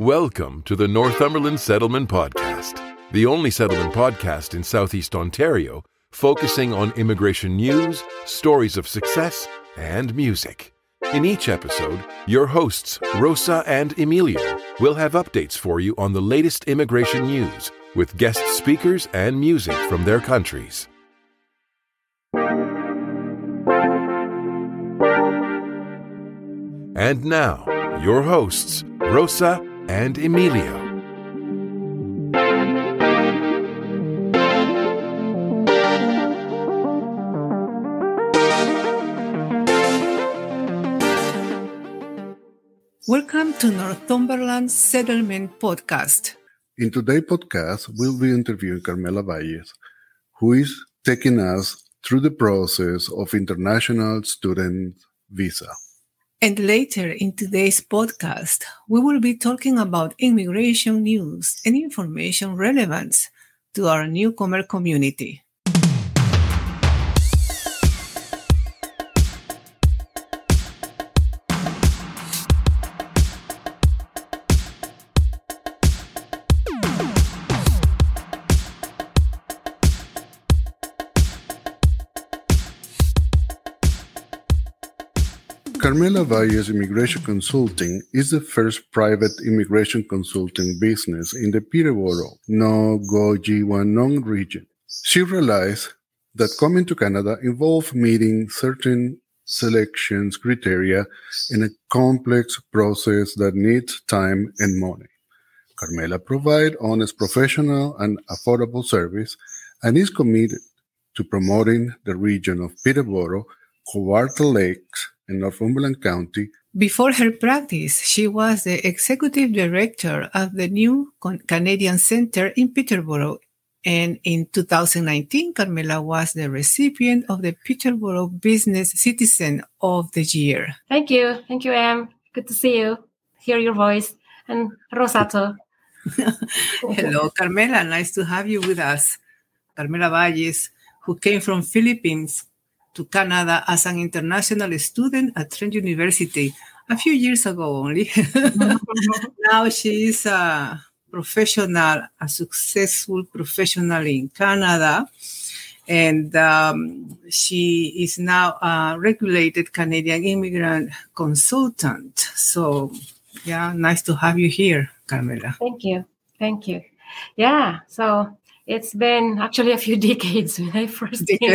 Welcome to the Northumberland Settlement Podcast, the only settlement podcast in Southeast Ontario focusing on immigration news, stories of success, and music. In each episode, your hosts, Rosa and Emilio, will have updates for you on the latest immigration news with guest speakers and music from their countries. And now, your hosts, Rosa and Emilio. Welcome to Northumberland Settlement Podcast. In today's podcast, we'll be interviewing Carmela Valles, who is taking us through the process of international student visa. And later in today's podcast, we will be talking about immigration news and information relevant to our newcomer community. Carmela Valles Immigration Consulting is the first private immigration consulting business in the Peterborough, Nogo-Jiwanong region. She realized that coming to Canada involved meeting certain selection criteria in a complex process that needs time and money. Carmela provides honest, professional, and affordable service and is committed to promoting the region of Peterborough, Kawartha Lakes, in Northumberland County. Before her practice, she was the executive director of the new Canadian Centre in Peterborough. And in 2019, Carmela was the recipient of the Peterborough Business Citizen of the Year. Thank you. Thank you, Em. Good to see you, hear your voice. And Rosato. Hello, Carmela. Nice to have you with us. Carmela Valles, who came from Philippines to Canada as an international student at Trent University a few years ago only. Now she is a professional, a successful professional in Canada, and she is now a regulated Canadian immigrant consultant. So, yeah, nice to have you here, Carmela. Thank you. Thank you. Yeah, so it's been actually a few decades when I first came.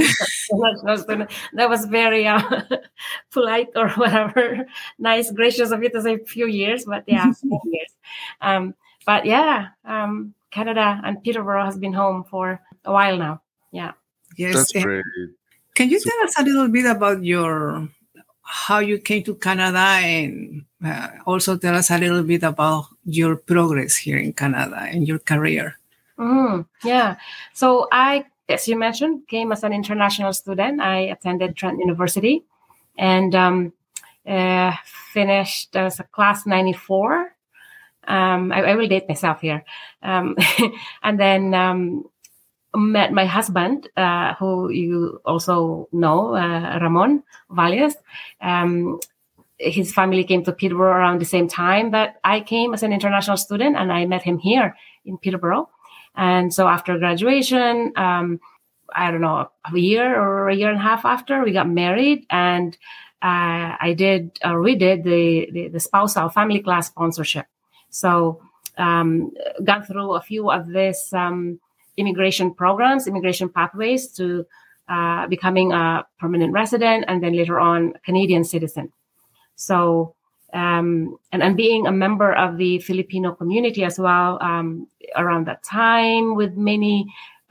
That was very polite or whatever. Nice, gracious of you to say a few years, but yeah, 10 years. But yeah, Canada and Peterborough has been home for a while now. Yeah. Yes. That's great. Can you tell us a little bit about how you came to Canada, and also tell us a little bit about your progress here in Canada and your career? Yeah. So I, as you mentioned, came as an international student. I attended Trent University and finished as a class 94. I will date myself here. And then met my husband, who you also know, Ramon Valles. His family came to Peterborough around the same time that I came as an international student, and I met him here in Peterborough. And so after graduation, I don't know, a year or a year and a half after, we got married, and we did the spousal family class sponsorship. So gone through a few of these immigration programs, immigration pathways to becoming a permanent resident, and then later on Canadian citizen. So and being a member of the Filipino community as well, around that time, with many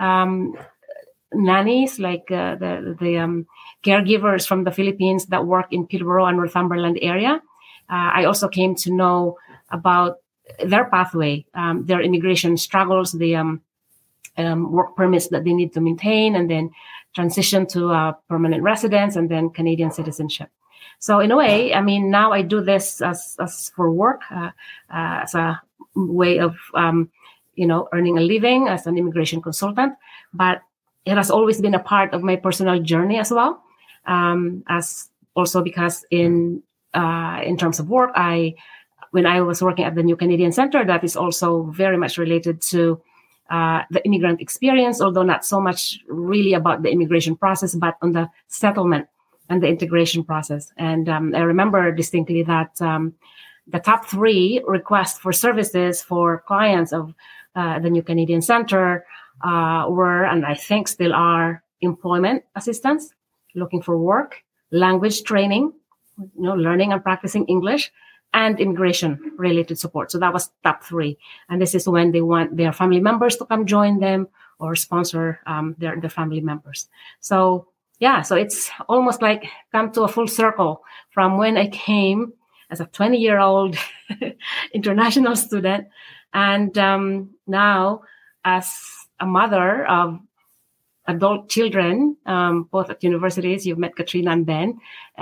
nannies, like the caregivers from the Philippines that work in Peterborough and Northumberland area. I also came to know about their pathway, their immigration struggles, the work permits that they need to maintain, and then transition to permanent residence, and then Canadian citizenship. So in a way, I mean, now I do this as for work, as a way of, earning a living as an immigration consultant. But it has always been a part of my personal journey as well, as also because in terms of work, I when I was working at the New Canadian Center, that is also very much related to the immigrant experience, although not so much really about the immigration process, but on the settlement and the integration process. And I remember distinctly that the top 3 requests for services for clients of the New Canadian Center were, and I think still are, employment assistance, looking for work, language training, learning and practicing English, and immigration-related support. So that was top 3. And this is when they want their family members to come join them or sponsor their family members. So, yeah, so it's almost like come to a full circle from when I came as a 20-year-old international student, and now as a mother of adult children, both at universities. You've met Katrina and Ben.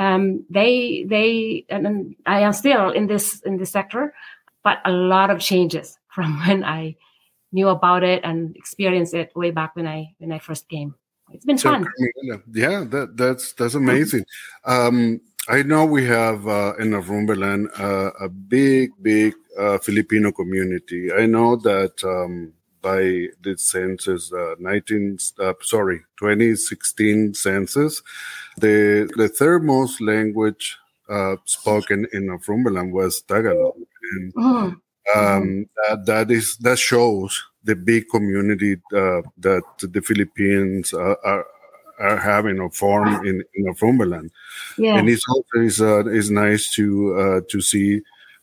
They and I am still in this sector, but a lot of changes from when I knew about it and experienced it way back when I first came. It's been fun. Yeah, that's amazing. I know we have in Northumberland a big Filipino community. I know that by the census, 2016 census, the third most language spoken in Northumberland was Tagalog, and that shows the big community that the Philippines are having or form in Northumberland. Yeah. And it's also is nice to see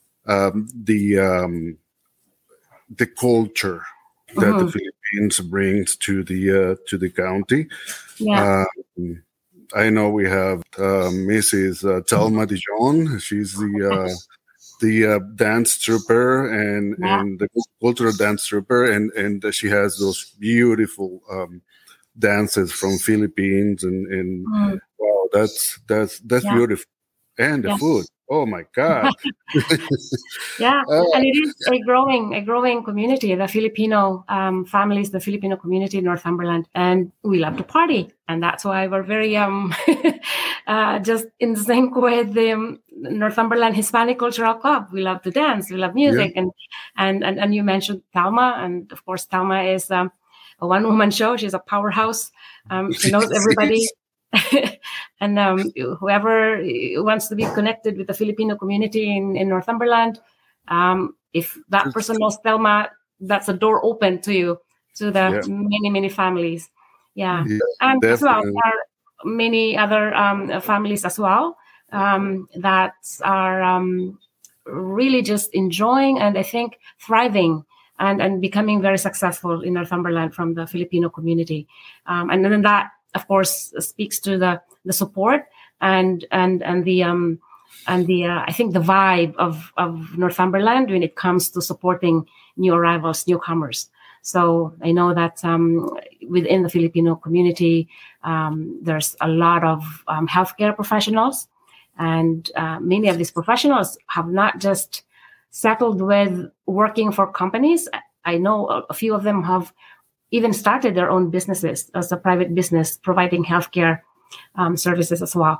the culture that the Philippines brings to the county. Yeah. I know we have Mrs. Telma Dijon. She's the dance trouper and the cultural dance trouper, and she has those beautiful dances from Philippines, and wow, that's beautiful. And the food. Oh my God! Yeah, and it is a growing community. The Filipino families, the Filipino community in Northumberland, and we love to party, and that's why we're very just in sync with the Northumberland Hispanic Cultural Club. We love to dance, we love music, and you mentioned Telma, and of course Telma is a one-woman show. She's a powerhouse. She knows everybody. And whoever wants to be connected with the Filipino community in Northumberland, if that person knows Telma, that's a door open to you, to the many families. Yeah. And definitely. As well, there are many other families as well that are really just enjoying and I think thriving and becoming very successful in Northumberland from the Filipino community. And then that, of course, speaks to the support and the I think the vibe of Northumberland when it comes to supporting new arrivals, newcomers. So I know that within the Filipino community, there's a lot of healthcare professionals, and many of these professionals have not just settled with working for companies. I know a few of them have even started their own businesses as a private business, providing healthcare services as well.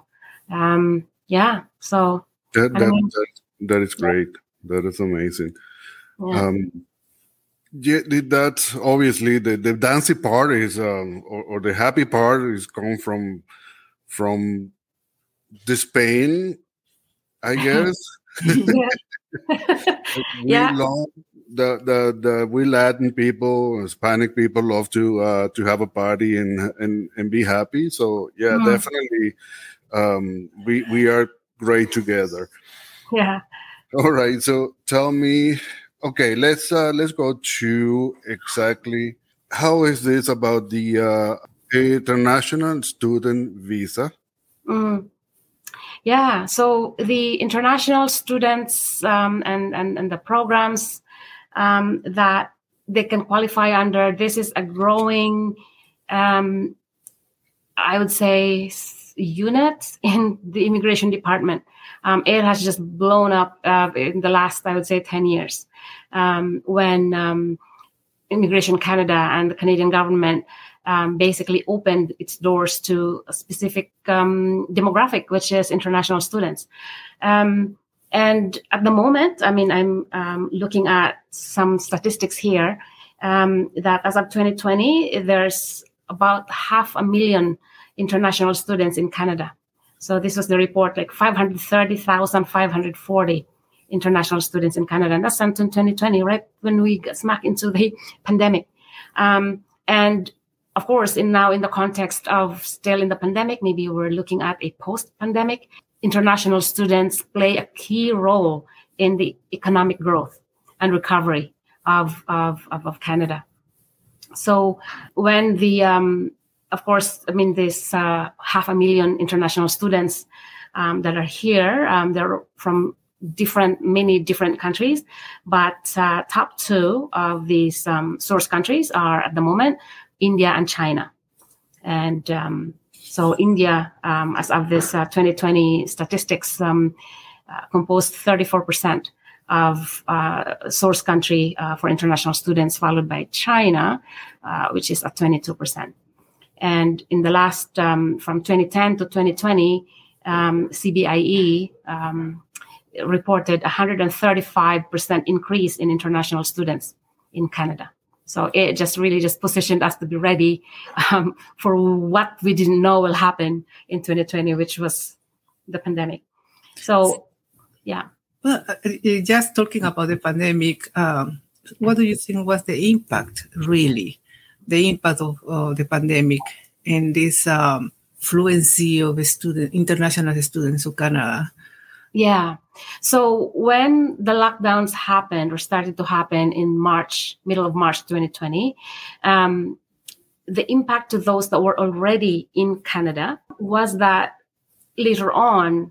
So that is great. That is amazing. That's obviously the dancey part is or the happy part is come from the Spain, I guess. We love we Latin people, Hispanic people love to have a party and be happy. So definitely we are great together. Yeah. All right. So tell me, okay, let's go to exactly how is this about the international student visa? Yeah, so the international students and the programs that they can qualify under, this is a growing, I would say, unit in the immigration department. It has just blown up in the last, I would say, 10 years when Immigration Canada and the Canadian government basically opened its doors to a specific demographic, which is international students. And at the moment, I mean, I'm looking at some statistics here that as of 2020, there's about 500,000 international students in Canada. So this was the report, like 530,540 international students in Canada. And that's in 2020, right when we got smack into the pandemic. And of course, now in the context of still in the pandemic, maybe we're looking at a post-pandemic. International students play a key role in the economic growth and recovery of Canada. So when of course, I mean, this 500,000 international students that are here, they're from many different countries, but top two of these source countries are at the moment India and China. And so India, as of this 2020 statistics, composed 34% of source country for international students, followed by China, which is at 22%. And in the last, from 2010 to 2020, CBIE reported 135% increase in international students in Canada. So it just really positioned us to be ready for what we didn't know will happen in 2020, which was the pandemic. So, yeah. Well, just talking about the pandemic, what do you think was the impact, really? The impact of the pandemic and this fluency of international students to Canada? Yeah. So when the lockdowns happened or started to happen in middle of March 2020, the impact to those that were already in Canada was that later on,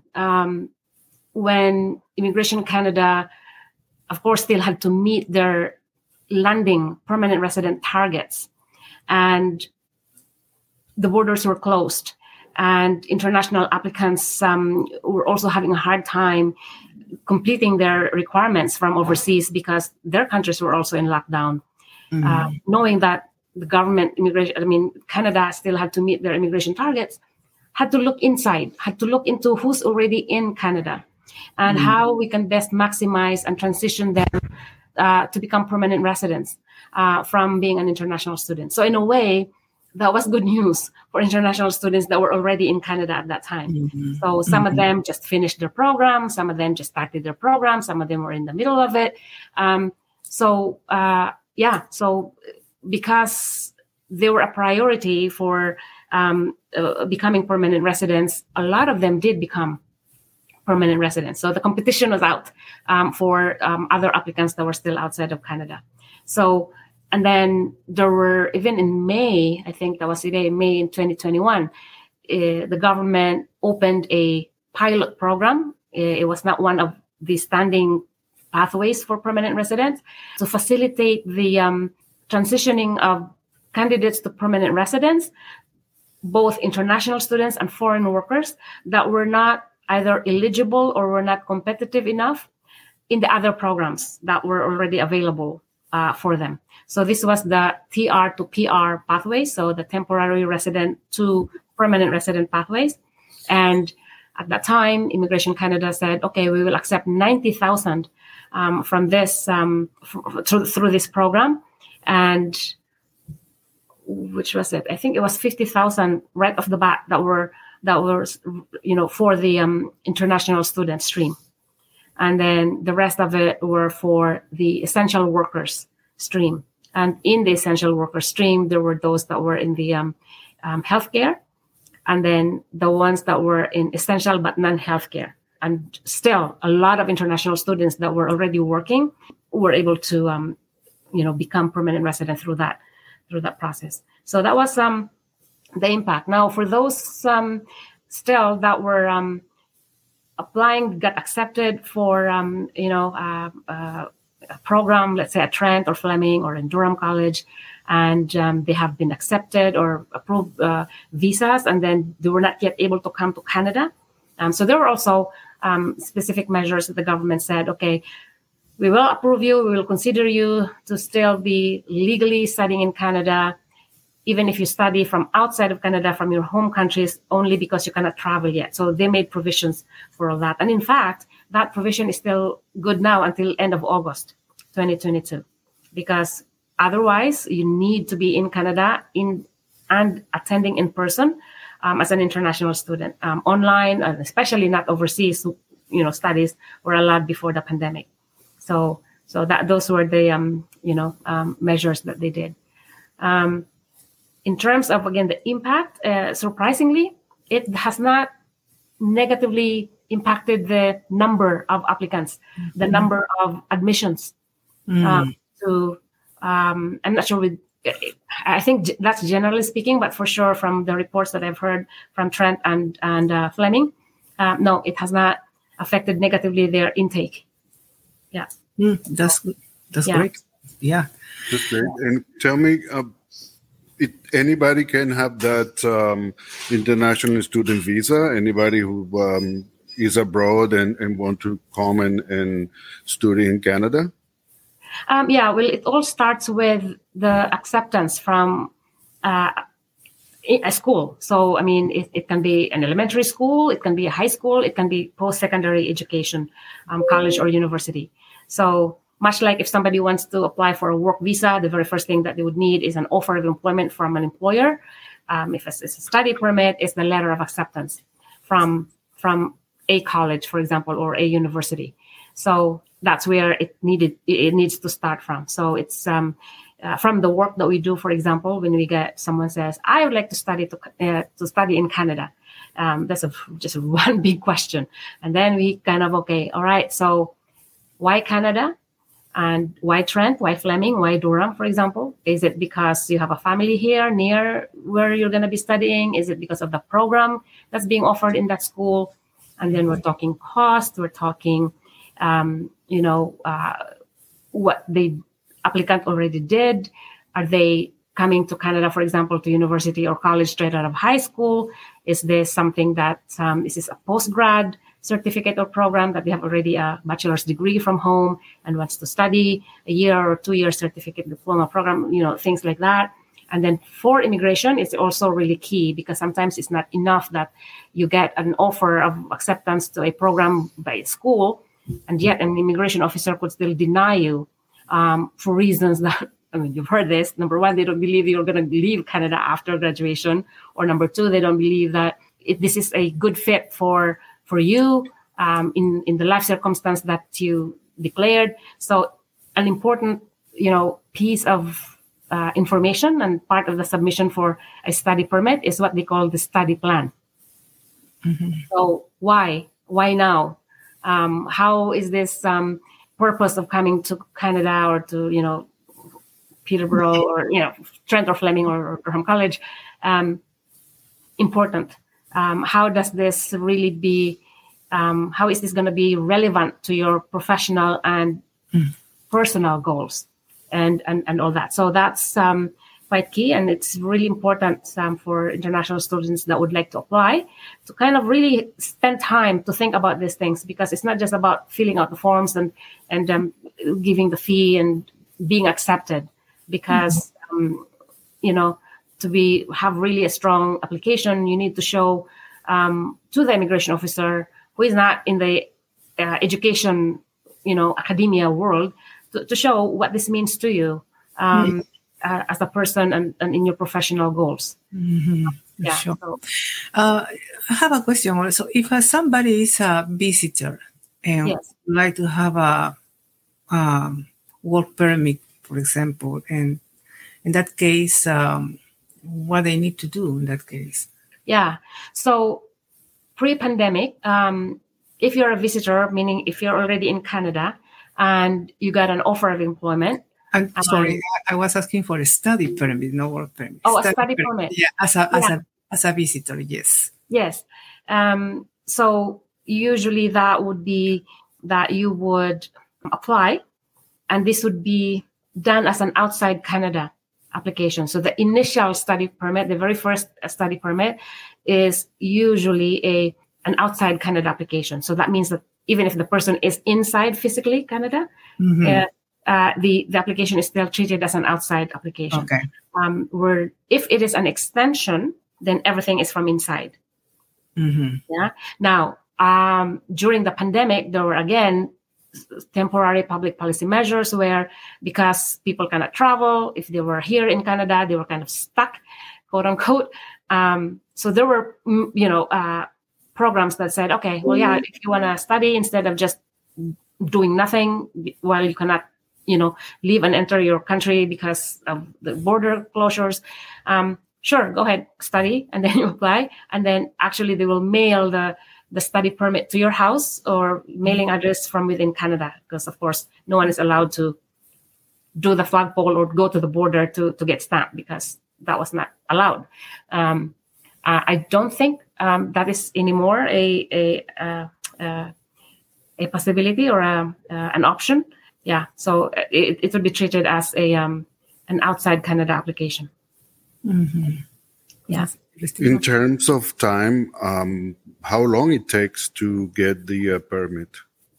when Immigration Canada, of course, still had to meet their landing permanent resident targets, and the borders were closed, and international applicants were also having a hard time completing their requirements from overseas because their countries were also in lockdown. Knowing that the government Canada still had to meet their immigration targets, had to look inside, had to look into who's already in Canada and how we can best maximize and transition them to become permanent residents from being an international student. So in a way, that was good news for international students that were already in Canada at that time. So some of them just finished their program, some of them just started their program, some of them were in the middle of it. So because they were a priority for becoming permanent residents, a lot of them did become permanent residents. So the competition was out for other applicants that were still outside of Canada. So, and then there were, even in May, I think that was May in 2021, the government opened a pilot program. It was not one of the standing pathways for permanent residents to facilitate the transitioning of candidates to permanent residents, both international students and foreign workers that were not either eligible or were not competitive enough in the other programs that were already available for them. So this was the TR to PR pathways, so the temporary resident to permanent resident pathways. And at that time, Immigration Canada said, okay, we will accept 90,000 from this through this program. And which was it? I think it was 50,000 right off the bat that were for the international student stream. And then the rest of it were for the essential workers stream. And in the essential worker stream, there were those that were in the healthcare, and then the ones that were in essential but non-healthcare. And still, a lot of international students that were already working were able to, become permanent resident through that process. So that was the impact. Now, for those still that were applying, got accepted for a program, let's say at Trent or Fleming or in Durham College, and they have been accepted or approved visas, and then they were not yet able to come to Canada. So there were also specific measures that the government said, okay, we will approve you, we will consider you to still be legally studying in Canada even if you study from outside of Canada, from your home countries, only because you cannot travel yet. So they made provisions for all that. And in fact, that provision is still good now until end of August 2022, because otherwise you need to be in Canada and attending in person as an international student. Online, and especially not overseas, studies were allowed before the pandemic. So those were the measures that they did. In terms of, again, the impact, surprisingly, it has not negatively impacted the number of applicants, the number of admissions. I'm not sure I think that's generally speaking, but for sure from the reports that I've heard from Trent and Fleming, no, it has not affected negatively their intake. Yeah. That's good. That's great. Yeah. That's great. And tell me, anybody can have that international student visa? Anybody who is abroad and want to come and study in Canada? Well, it all starts with the acceptance from a school. So, I mean, it can be an elementary school, it can be a high school, it can be post-secondary education, college or university. So much like if somebody wants to apply for a work visa, the very first thing that they would need is an offer of employment from an employer. If it's a study permit, it's the letter of acceptance from a college, for example, or a university. So that's where it needs to start from. So it's from the work that we do, for example, when we get someone says, I would like to study in Canada. That's just one big question. And then we kind of, okay, all right, so why Canada? And why Trent? Why Fleming? Why Durham, for example? Is it because you have a family here near where you're going to be studying? Is it because of the program that's being offered in that school? And then we're talking cost. We're talking, what the applicant already did. Are they coming to Canada, for example, to university or college straight out of high school? Is this something that is this a postgrad certificate or program that they have already a bachelor's degree from home and wants to study a year or 2 year certificate diploma program, things like that. And then for immigration, it's also really key because sometimes it's not enough that you get an offer of acceptance to a program by a school, and yet an immigration officer could still deny you for reasons that, you've heard this. Number one, they don't believe you're going to leave Canada after graduation. Or number two, they don't believe that this is a good fit for you in the life circumstance that you declared. So an important, piece of information and part of the submission for a study permit is what they call the study plan. Mm-hmm. So why now? How is this purpose of coming to Canada or to, Peterborough or, Trent or Fleming or Durham College important? How does this really be, how is this going to be relevant to your professional and personal goals and all that? So that's quite key. And it's really important for international students that would like to apply to kind of really spend time to think about these things, because it's not just about filling out the forms and giving the fee and being accepted, because, to have really a strong application, you need to show to the immigration officer, who is not in the education, academia world, to show what this means to you as a person and in your professional goals. Mm-hmm. Yeah. Sure. So, I have a question also. If somebody is a visitor and would like to have a work permit, for example, and in that case, what they need to do in that case? Yeah. So pre-pandemic, if you're a visitor, meaning if you're already in Canada and you got an offer of employment. I'm sorry, I was asking for a study permit, no work permit. Oh, a study permit. Yeah, as a visitor, yes. Yes. So usually that would be that you would apply, and this would be done as an outside Canada application. So the initial study permit, the very first study permit, is usually an outside Canada application. So that means that even if the person is inside physically Canada, the application is still treated as an outside application. Okay. Where if it is an extension, then everything is from inside. Mm-hmm. Yeah. Now, during the pandemic, there were again temporary public policy measures where, because people cannot travel, if they were here in Canada, they were kind of stuck, quote unquote. So there were, programs that said, okay, well, yeah, if you want to study instead of just doing nothing while you cannot, leave and enter your country because of the border closures, sure, go ahead, study, and then you apply. And then actually they will mail the study permit to your house or mailing address from within Canada, because of course no one is allowed to do the flagpole or go to the border to get stamped, because that was not allowed. I don't think that is anymore a possibility or an option. Yeah, so it would be treated as an outside Canada application. Mm-hmm. Yeah. In terms of time, how long it takes to get the permit?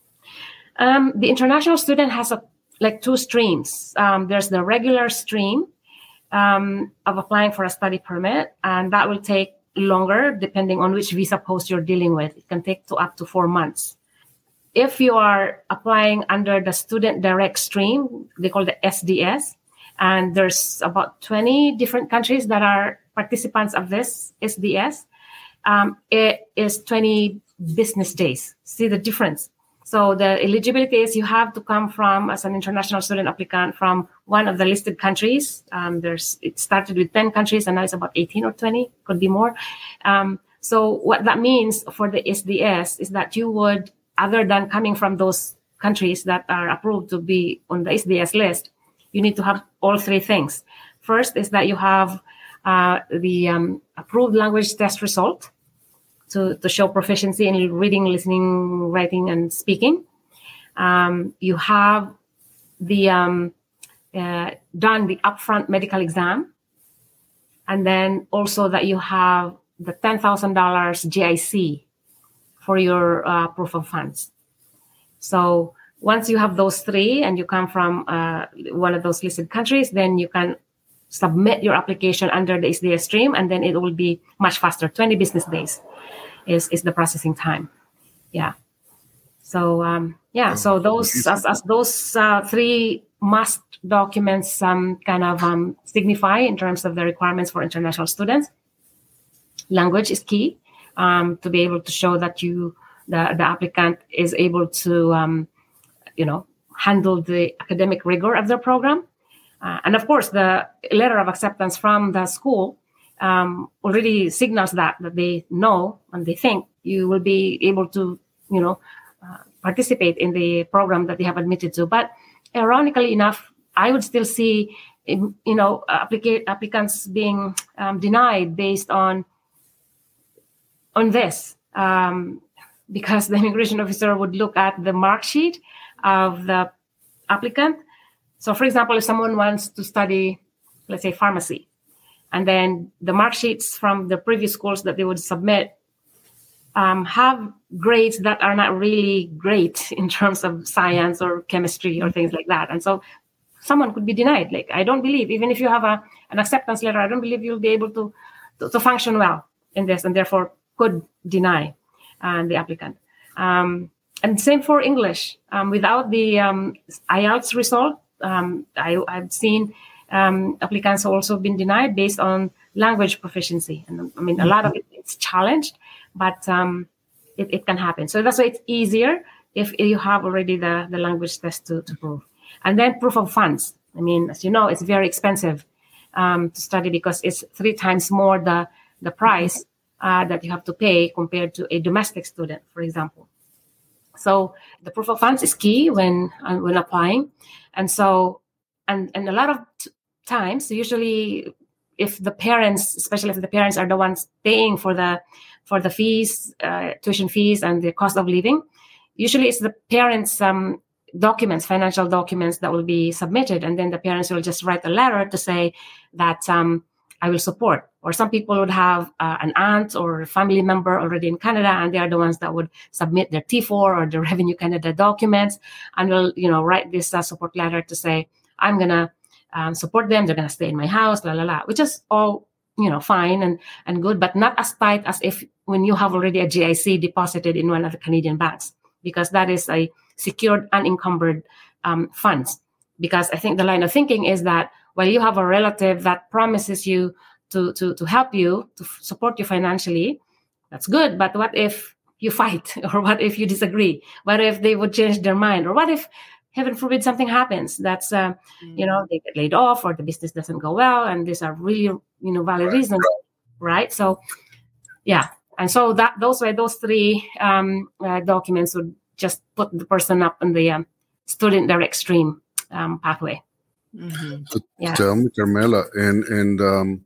The international student has two streams. There's the regular stream of applying for a study permit, and that will take longer depending on which visa post you're dealing with. It can take up to 4 months. If you are applying under the student direct stream, they call the SDS, and there's about 20 different countries that are participants of this SDS. It is 20 business days. See the difference? So the eligibility is you have to come from, as an international student applicant, from one of the listed countries. It started with 10 countries and now it's about 18 or 20, could be more. So what that means for the SDS is that you would, other than coming from those countries that are approved to be on the SDS list, you need to have all three things. First is that you have the approved language test result to show proficiency in reading, listening, writing, and speaking. You have the done the upfront medical exam, and then also that you have the $10,000 GIC for your proof of funds. So once you have those three and you come from one of those listed countries, then you can submit your application under the SDS stream, and then it will be much faster. 20 business days is the processing time. Yeah. So so those as those three must documents signify in terms of the requirements for international students. Language is key to be able to show that the applicant is able to handle the academic rigor of their program. And of course, the letter of acceptance from the school already signals that they know and they think you will be able to, participate in the program that they have admitted to. But ironically enough, I would still see, applicants being denied based on this, because the immigration officer would look at the mark sheet of the applicant. So, for example, if someone wants to study, let's say, pharmacy, and then the mark sheets from the previous schools that they would submit have grades that are not really great in terms of science or chemistry or things like that. And so someone could be denied. Like, I don't believe, even if you have an acceptance letter, I don't believe you'll be able to function well in this, and therefore could deny the applicant. And same for English. Without the IELTS result, I've seen applicants also been denied based on language proficiency. And I mean, a lot of it's challenged, but it can happen. So that's why it's easier if you have already the language test to prove. And then proof of funds. I mean, as you know, it's very expensive to study because it's 3 times more the price that you have to pay compared to a domestic student, for example. So the proof of funds is key when applying. And so, and a lot of times, usually if the parents, especially if the parents are the ones paying for the fees, tuition fees and the cost of living, usually it's the parents' documents, financial documents that will be submitted. And then the parents will just write a letter to say that I will support Or some people would have an aunt or a family member already in Canada, and they are the ones that would submit their T4 or the Revenue Canada documents, and will, write this support letter to say, I'm going to support them. They're going to stay in my house, which is all, fine and good, but not as tight as if when you have already a GIC deposited in one of the Canadian banks, because that is a secured, unencumbered funds. Because I think the line of thinking is that while you have a relative that promises you to help you, to support you financially, that's good. But what if you fight? Or what if you disagree? What if they would change their mind? Or what if, heaven forbid, something happens that's, they get laid off or the business doesn't go well? And these are really, valid reasons, right? So, yeah. And so those three documents would just put the person up in the student direct stream pathway. Mm-hmm. So tell me, Carmela, and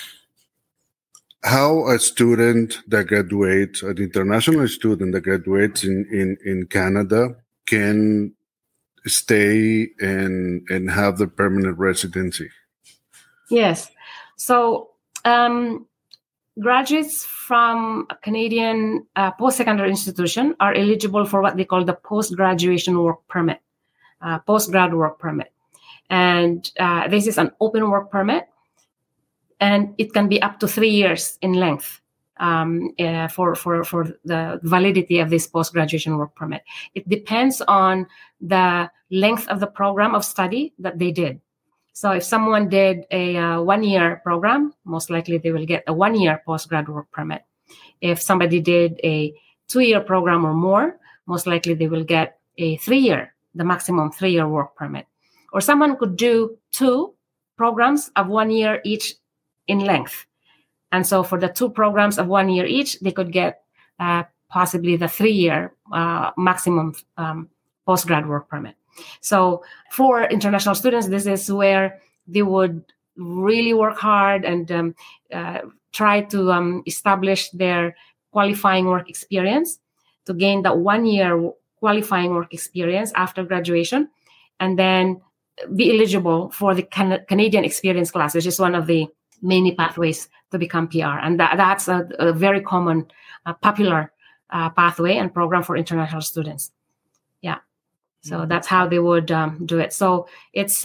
how a student that graduates, an international student that graduates in Canada, can stay and have the permanent residency? Yes. So graduates from a Canadian post-secondary institution are eligible for what they call the post-graduation work permit, post-grad work permit. And this is an open work permit, and it can be up to 3 years in length for the validity of this post-graduation work permit. It depends on the length of the program of study that they did. So if someone did a 1-year program, most likely they will get a 1-year post-grad work permit. If somebody did a 2-year program or more, most likely they will get a 3-year, the maximum 3-year work permit. Or someone could do 2 programs of 1 year each in length. And so for the 2 programs of 1 year each, they could get possibly the 3-year maximum postgrad work permit. So for international students, this is where they would really work hard and try to establish their qualifying work experience to gain that 1 year qualifying work experience after graduation, and then be eligible for the Canadian Experience Class, which is one of the many pathways to become PR. And that's a very common, popular pathway and program for international students. Yeah. So that's how they would do it. So it's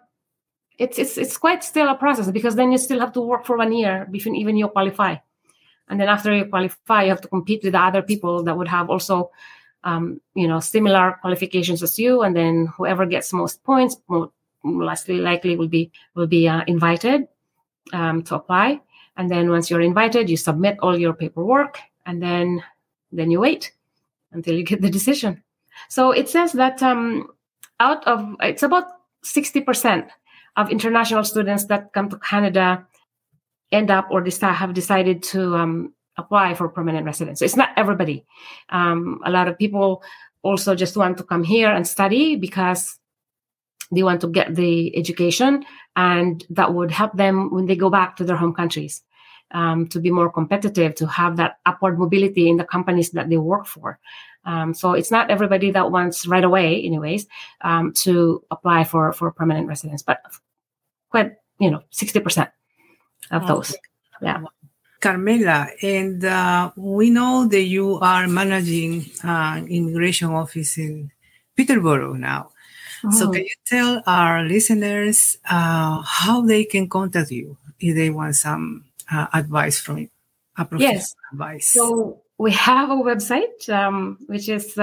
quite still a process, because then you still have to work for 1 year before even you qualify. And then after you qualify, you have to compete with the other people that would have also similar qualifications as you, and then whoever gets most points, most likely will be invited to apply. And then once you're invited, you submit all your paperwork, and then you wait until you get the decision. So it says that it's about 60% of international students that come to Canada end up or have decided to apply for permanent residence. So it's not everybody. A lot of people also just want to come here and study because they want to get the education, and that would help them when they go back to their home countries to be more competitive, to have that upward mobility in the companies that they work for. So it's not everybody that wants right away, anyways, to apply for permanent residence, but quite, 60% of those. Yeah. Carmela, and we know that you are managing an immigration office in Peterborough now. Mm-hmm. So can you tell our listeners how they can contact you if they want some advice from you? Yes. Advice. So we have a website, which is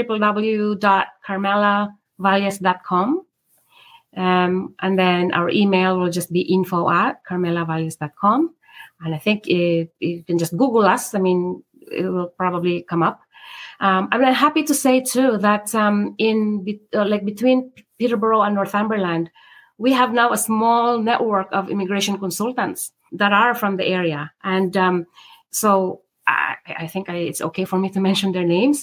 www.carmelavalles.com. And then our email will just be info@carmelavalles.com. And I think if you can just Google us, it will probably come up. I'm happy to say too that between Peterborough and Northumberland, we have now a small network of immigration consultants that are from the area. And so I think it's okay for me to mention their names.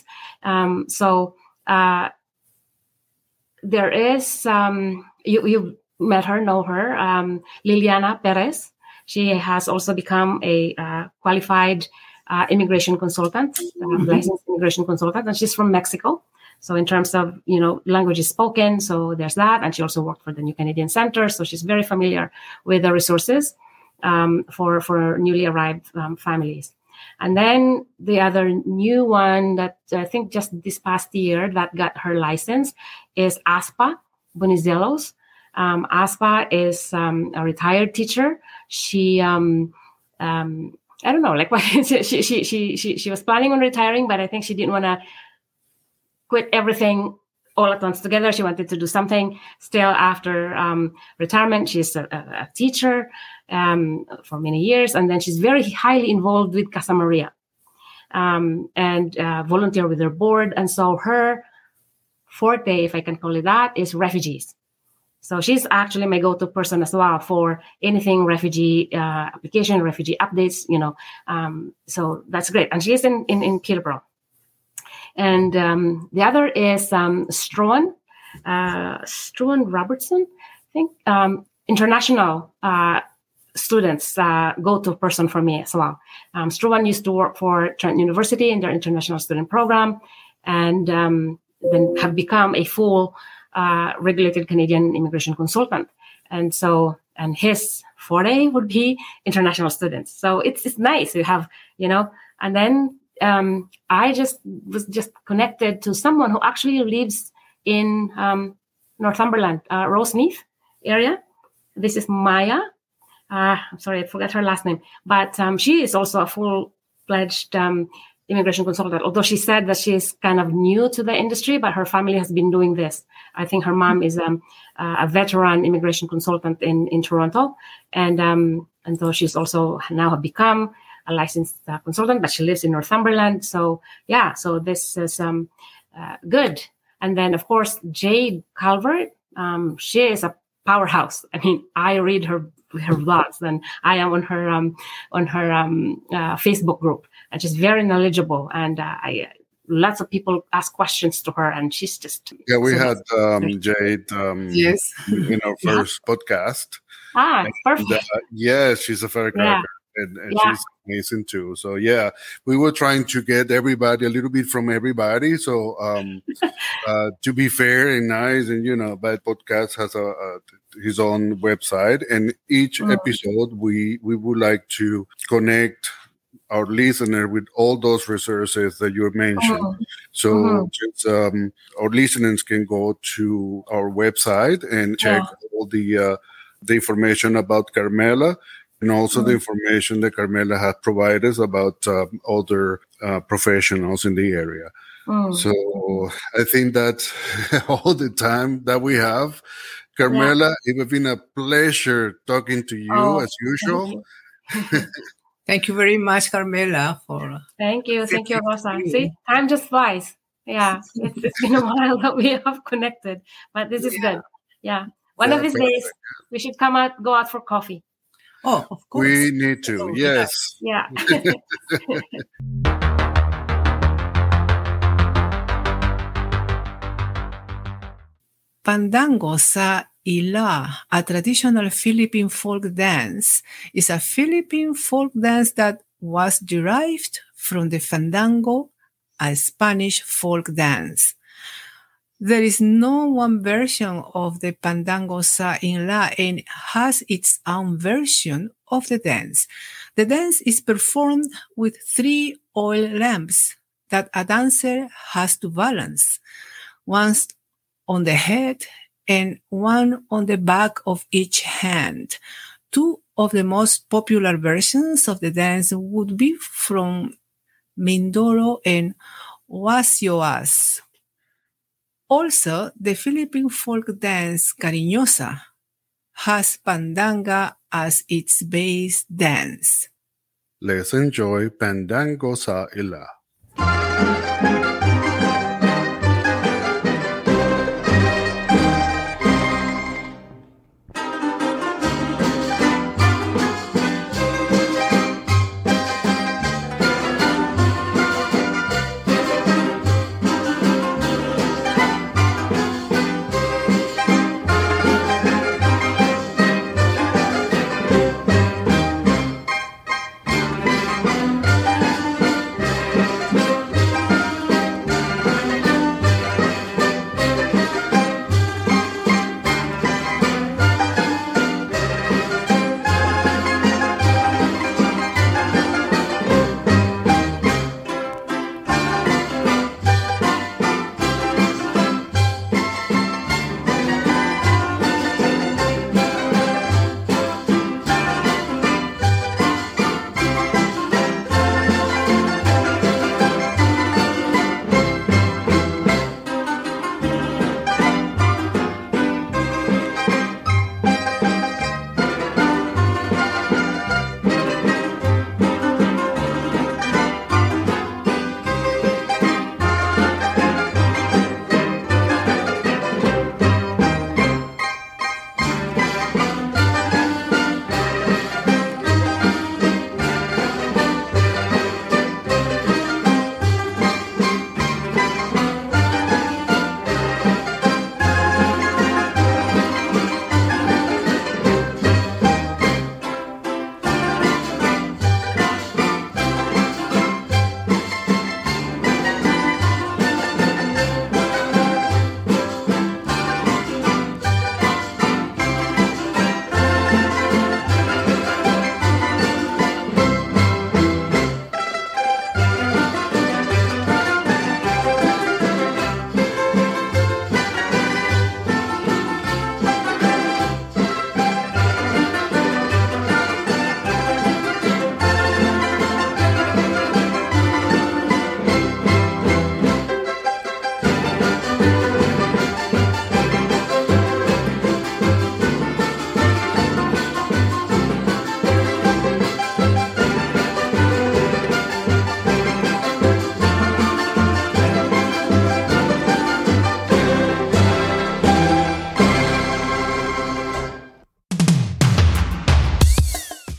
There is, you met her, know her, Liliana Perez. She has also become a qualified immigration consultant, licensed immigration consultant, and she's from Mexico. So in terms of, languages spoken, so there's that. And she also worked for the New Canadian Center. So she's very familiar with the resources. for newly arrived families. And then the other new one that I think just this past year that got her license is Aspa Bonizelos. Aspa is a retired teacher. She I don't know, like what she was planning on retiring, but I think she didn't want to quit everything all at once together. She wanted to do something still after retirement. She's a teacher for many years, and then she's very highly involved with Casa Maria and volunteer with their board. And so her forte, if I can call it that, is refugees. So she's actually my go-to person as well for anything refugee application, refugee updates, so that's great. And she is in Peterborough. And the other is Struan Robertson, I think, international students go-to person for me as well. Struan used to work for Trent University in their international student program, and then have become a full regulated Canadian immigration consultant. And his forte would be international students. So it's nice to have, and then I was connected to someone who actually lives in Northumberland, Roseneath area. This is Maya. I'm sorry, I forgot her last name, but she is also a full-fledged immigration consultant, although she said that she's kind of new to the industry, but her family has been doing this. I think her mom is a veteran immigration consultant in Toronto. And so she's also now become a licensed consultant, but she lives in Northumberland. So this is good. And then, of course, Jade Calvert, she is a powerhouse. I mean, I read her blogs, and I am on her Facebook group. And she's very knowledgeable, and lots of people ask questions to her, and she's just... Yeah, we had Jade yes. in our first podcast. Perfect. She's a firecracker, and she's amazing too. So, we were trying to get everybody, a little bit from everybody. So, to be fair and nice, and, but podcast has his own website, and each episode we would like to connect our listener with all those resources that you mentioned. So just, our listeners can go to our website and check all the information about Carmela, and also the information that Carmela had provided us about other professionals in the area. So I think that's all the time that we have. Carmela, it has been a pleasure talking to you as usual. Thank you very much, Carmela. Thank you, Rosa. See, time just flies. Yeah, it's been a while that we have connected, but this is good. Yeah, one of these days we should go out for coffee. Oh, of course. We need to. Yes. Yeah. Pandango sa Ila, a traditional Philippine folk dance, is a Philippine folk dance that was derived from the fandango, a Spanish folk dance. There is no one version of the Pandango sa Ila, and has its own version of the dance. The dance is performed with 3 oil lamps that a dancer has to balance, once on the head and one on the back of each hand. 2 of the most popular versions of the dance would be from Mindoro and Huasioas. Also, the Philippine folk dance Cariñosa has Pandanga as its base dance. Let's enjoy Pandango sa Ila.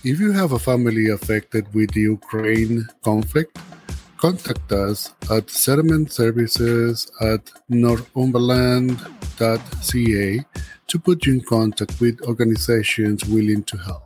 If you have a family affected with the Ukraine conflict, contact us at settlementservices@northumberland.ca to put you in contact with organizations willing to help.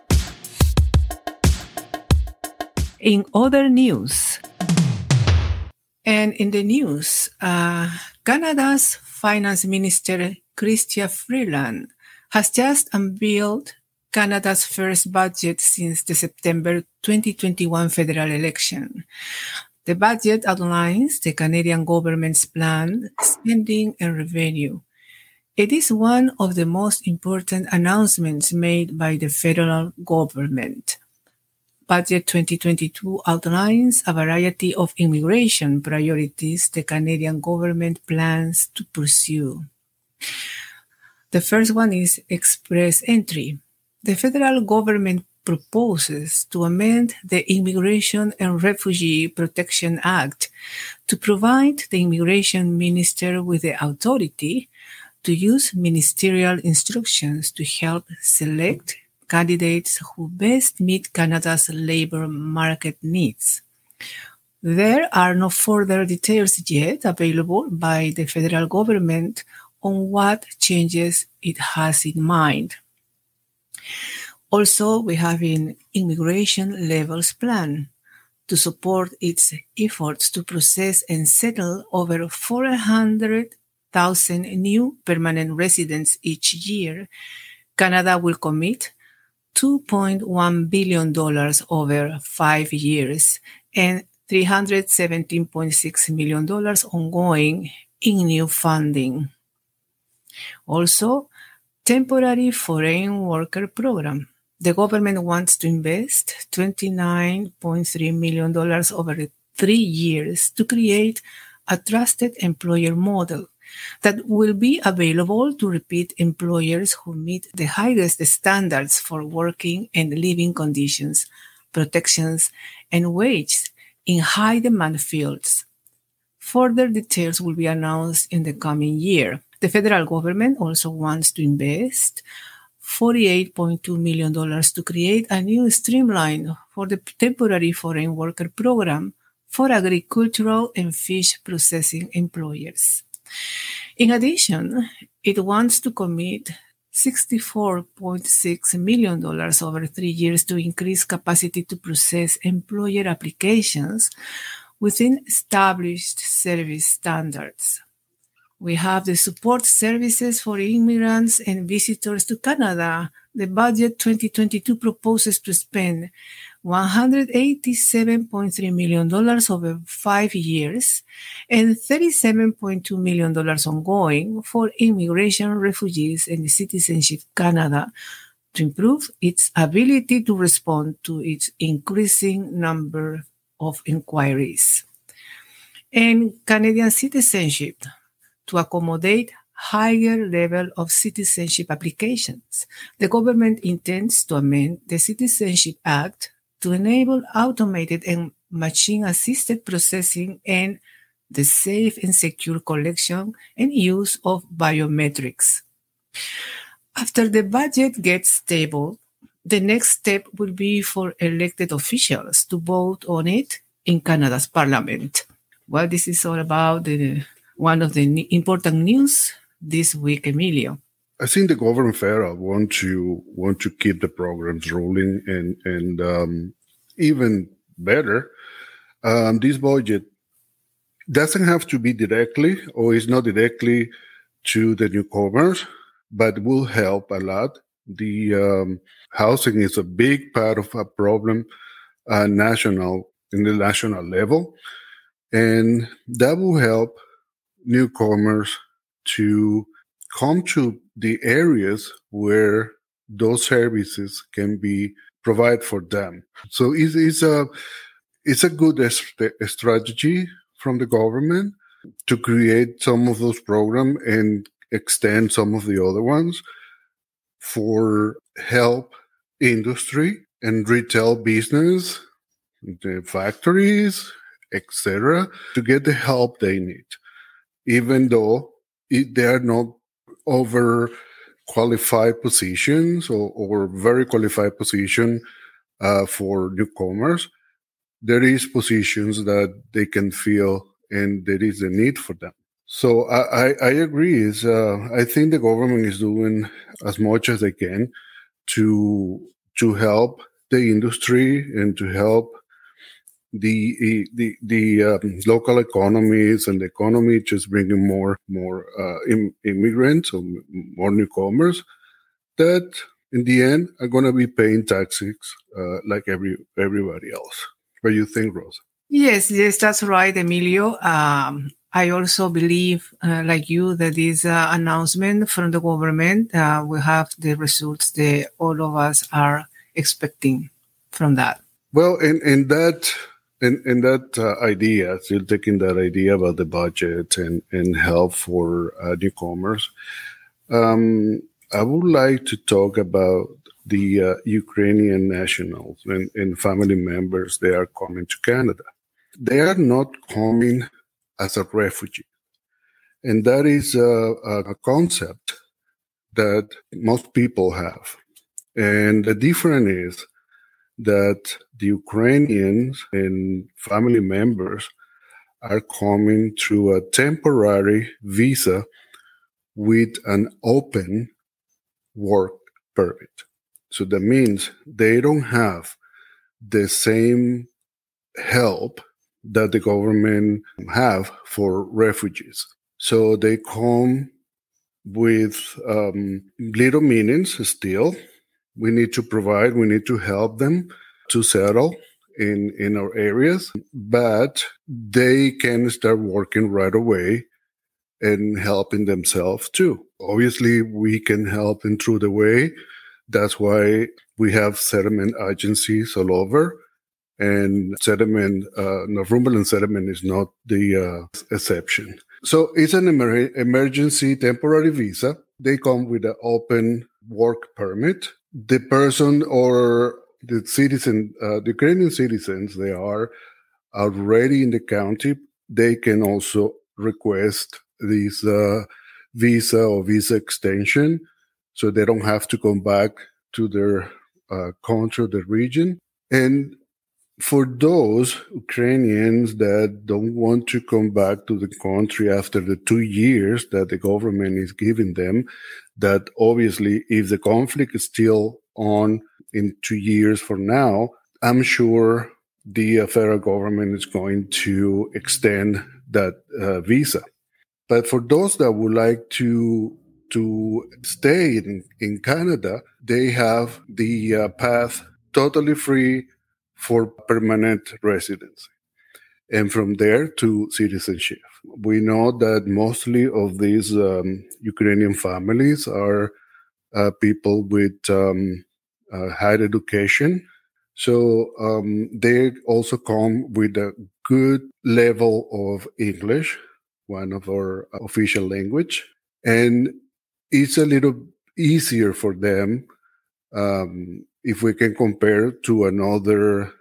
In other news, and in the news, Canada's Finance Minister Chrystia Freeland has just unveiled Canada's first budget since the September 2021 federal election. The budget outlines the Canadian government's planned spending and revenue. It is one of the most important announcements made by the federal government. Budget 2022 outlines a variety of immigration priorities the Canadian government plans to pursue. The first one is express entry. The federal government proposes to amend the Immigration and Refugee Protection Act to provide the immigration minister with the authority to use ministerial instructions to help select candidates who best meet Canada's labor market needs. There are no further details yet available by the federal government on what changes it has in mind. Also, we have an immigration levels plan to support its efforts to process and settle over 400,000 new permanent residents each year. Canada will commit $2.1 billion over 5 years and $317.6 million ongoing in new funding. Also, temporary foreign worker program. The government wants to invest $29.3 million over 3 years to create a trusted employer model that will be available to repeat employers who meet the highest standards for working and living conditions, protections, and wages in high-demand fields. Further details will be announced in the coming year. The federal government also wants to invest $48.2 million to create a new streamline for the temporary foreign worker program for agricultural and fish processing employers. In addition, it wants to commit $64.6 million over 3 years to increase capacity to process employer applications within established service standards. We have the support services for immigrants and visitors to Canada. The budget 2022 proposes to spend $187.3 million over 5 years and $37.2 million ongoing for Immigration, Refugees, and Citizenship Canada to improve its ability to respond to its increasing number of inquiries. And Canadian citizenship, to accommodate higher level of citizenship applications. The government intends to amend the Citizenship Act to enable automated and machine-assisted processing and the safe and secure collection and use of biometrics. After the budget gets tabled, the next step will be for elected officials to vote on it in Canada's parliament. Well, this is all about one of the important news this week, Emilio. I think the government federal want to keep the programs rolling and even better. This budget doesn't have to be directly or is not directly to the newcomers, but will help a lot. The housing is a big part of a problem in the national level, and that will help newcomers to come to the areas where those services can be provided for them. So it's a good strategy from the government to create some of those programs and extend some of the other ones for help industry and retail business, the factories, etc., to get the help they need, even though they are not overqualified positions or very qualified position for newcomers, there is positions that they can fill and there is a need for them. So I agree. I think the government is doing as much as they can to help the industry and to help the local economies and the economy, just bringing more immigrants or more newcomers that in the end are going to be paying taxes like everybody else. What do you think, Rosa? Yes, that's right, Emilio. I also believe, like you, that this announcement from the government will have the results that all of us are expecting from that. Well, in that idea, still taking that idea about the budget and help for newcomers, I would like to talk about the Ukrainian nationals and family members. They are coming to Canada. They are not coming as a refugee. And that is a concept that most people have. And the difference is that the Ukrainians and family members are coming through a temporary visa with an open work permit. So that means they don't have the same help that the government have for refugees. So they come with little meanings still. We need to provide, we need to help them to settle in our areas, but they can start working right away and helping themselves too. Obviously, we can help them through the way. That's why we have settlement agencies all over. And settlement, Northumberland settlement is not the exception. So it's an emergency temporary visa. They come with an open work permit. The person or the citizen, the Ukrainian citizens, they are already in the county. They can also request this visa or visa extension, so they don't have to come back to their country, the region. And for those Ukrainians that don't want to come back to the country after the 2 years that the government is giving them, that obviously if the conflict is still on in 2 years from now, I'm sure the federal government is going to extend that visa. But for those that would like to stay in Canada, they have the path totally free for permanent residency, and from there to citizenship. We know that mostly of these Ukrainian families are people with higher education. So they also come with a good level of English, one of our official language, and it's a little easier for them if we can compare to another,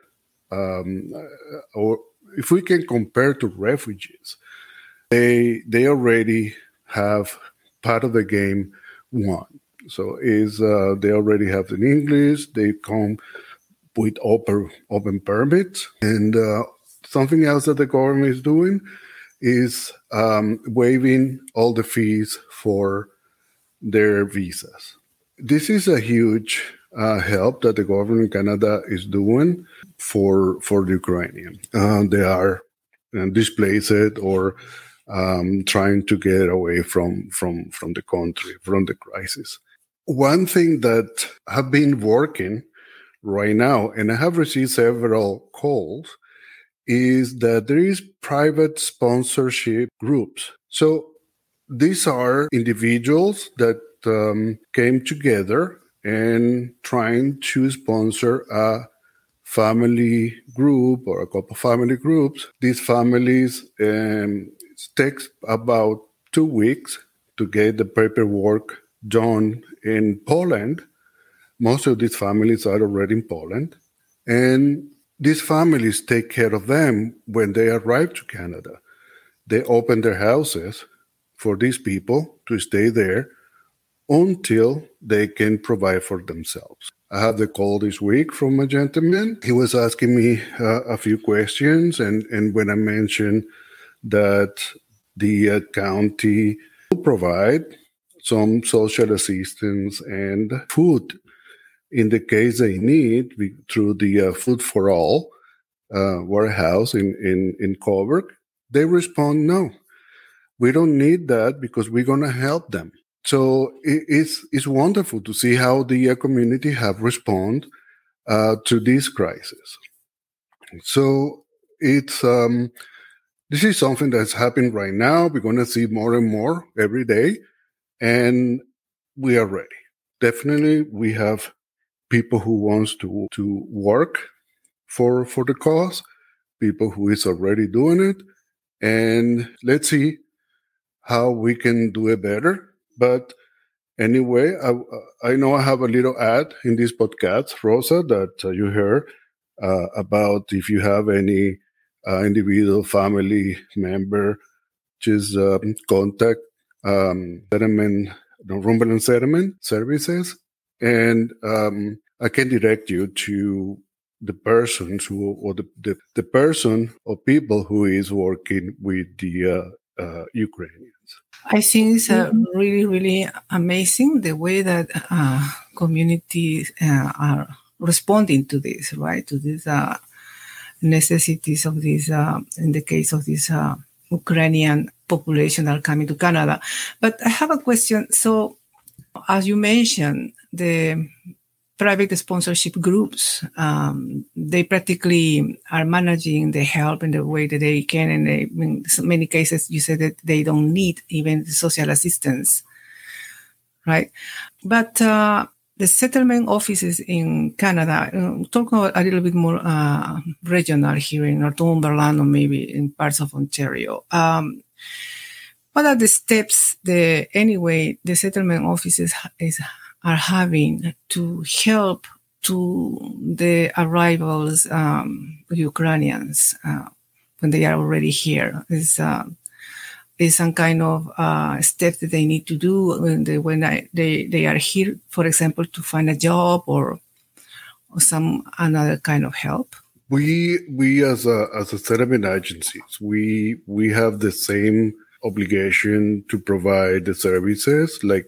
or if we can compare to refugees. They already have part of the game won. So they already have the English. They come with open permits, and something else that the government is doing is waiving all the fees for their visas. This is a huge help that the government in Canada is doing for the Ukrainian. They are displaced or trying to get away from the country, from the crisis. One thing that have been working right now, and I have received several calls, is that there is private sponsorship groups. So these are individuals that came together and trying to sponsor a family group or a couple of family groups. These families takes about 2 weeks to get the paperwork done in Poland. Most of these families are already in Poland, and these families take care of them when they arrive to Canada. They open their houses for these people to stay there until they can provide for themselves. I had the call this week from a gentleman. He was asking me a few questions, and when I mentioned that the county will provide some social assistance and food in the case they need through the Food for All warehouse in Coburg, they respond, no, we don't need that because we're going to help them. So it's wonderful to see how the community have responded to this crisis. So it's this is something that's happening right now. We're going to see more and more every day, and we are ready. Definitely, we have people who wants to work for the cause, people who is already doing it, and let's see how we can do it better. But anyway, I know I have a little ad in this podcast, Rosa, that you heard about if you have any individual family member, just contact Settlement, Rumberland Settlement Services, and I can direct you to the persons or the person or people who is working with the Ukrainians. I think it's really, really amazing the way that communities are responding to this, right? To these necessities of this, in the case of this Ukrainian population that are coming to Canada. But I have a question. So, as you mentioned, the private sponsorship groups, they practically are managing the help in the way that they can. And in many cases, you said that they don't need even social assistance, right? But the settlement offices in Canada, talk about a little bit more regional here in Northumberland or maybe in parts of Ontario. What are the steps the settlement offices are having to help to the arrivals Ukrainians when they are already here? Is some kind of steps that they need to do when they are here, for example, to find a job or some another kind of help? We as a settlement agencies, we have the same obligation to provide the services like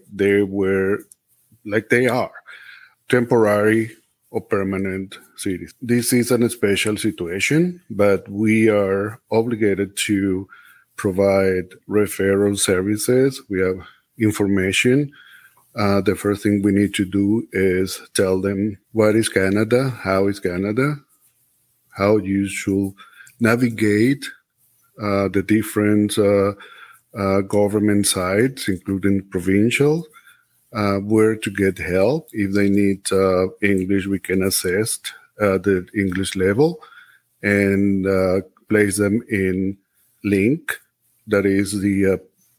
they are temporary or permanent cities. This is a special situation, but we are obligated to provide referral services. We have information. The first thing we need to do is tell them what is Canada, how is Canada, how you should navigate the different government sites, including provincial, where to get help. If they need English, we can assist the English level and place them in LINC. That is the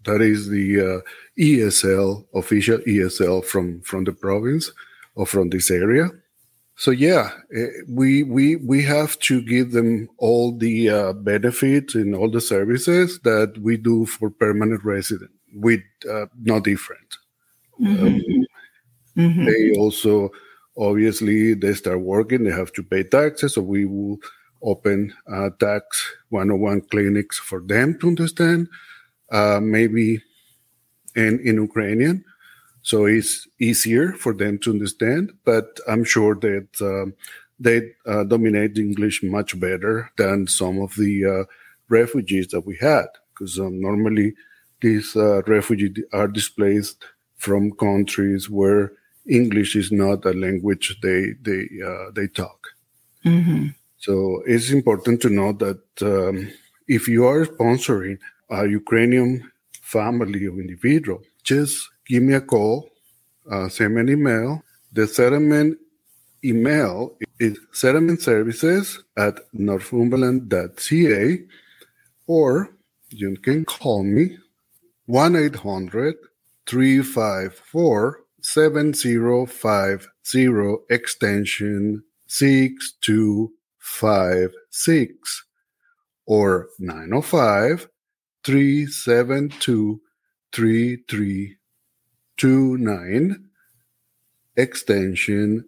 ESL, official ESL from the province or from this area. So yeah, we have to give them all the benefits and all the services that we do for permanent resident, with no different. They also, obviously, they start working, they have to pay taxes, so we will open tax 101 clinics for them to understand, maybe in Ukrainian. So it's easier for them to understand, but I'm sure that they dominate English much better than some of the refugees that we had, because normally these refugees are displaced from countries where English is not a language they talk. So it's important to know that if you are sponsoring a Ukrainian family or individual, just give me a call, send me an email. The settlement email is settlementservices@northumberland.ca, or you can call me 1-800-354-7050 extension 6256 or 905-372-3329. extension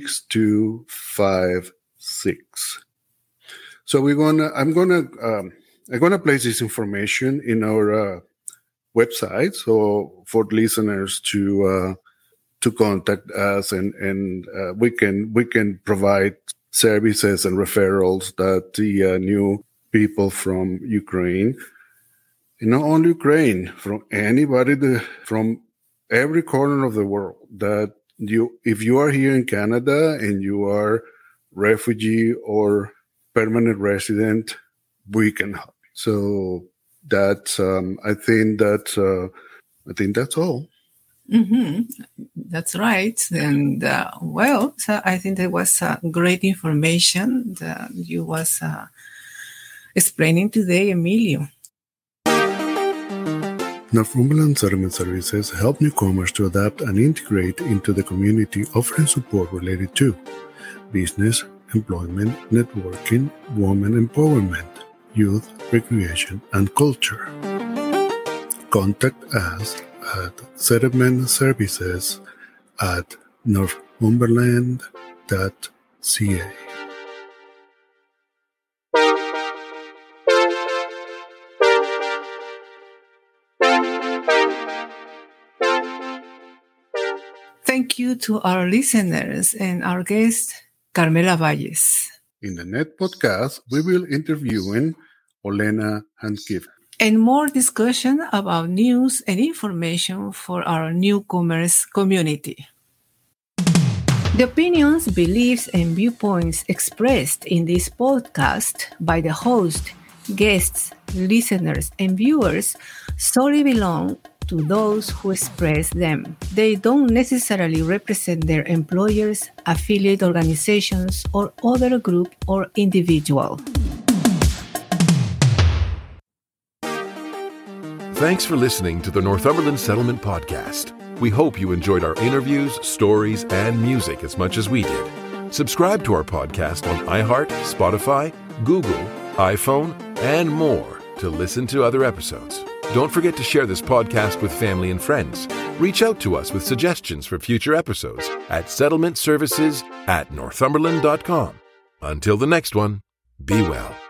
6256. So I'm gonna place this information in our website, so for listeners to contact us, and we can provide services and referrals that the new people from Ukraine, not only Ukraine, from anybody from every corner of the world, that if you are here in Canada and you are refugee or permanent resident, we can help. So that's I think that's all. Mm-hmm. That's right. And so I think that was great information that you was explaining today, Emilio. Northumberland Settlement Services help newcomers to adapt and integrate into the community, offering support related to business, employment, networking, women empowerment, youth, recreation, and culture. Contact us at settlementservices@northumberland.ca. Thank you to our listeners and our guest, Carmela Valles. In the next podcast, we will interview Olena Handkiven. And more discussion about news and information for our newcomers community. The opinions, beliefs, and viewpoints expressed in this podcast by the host, guests, listeners, and viewers solely belong to those who express them. They don't necessarily represent their employers, affiliate organizations, or other group or individual. Thanks for listening to the Northumberland Settlement Podcast. We hope you enjoyed our interviews, stories, and music as much as we did. Subscribe to our podcast on iHeart, Spotify, Google, iPhone, and more to listen to other episodes. Don't forget to share this podcast with family and friends. Reach out to us with suggestions for future episodes at settlementservices@northumberland.com. Until the next one, be well.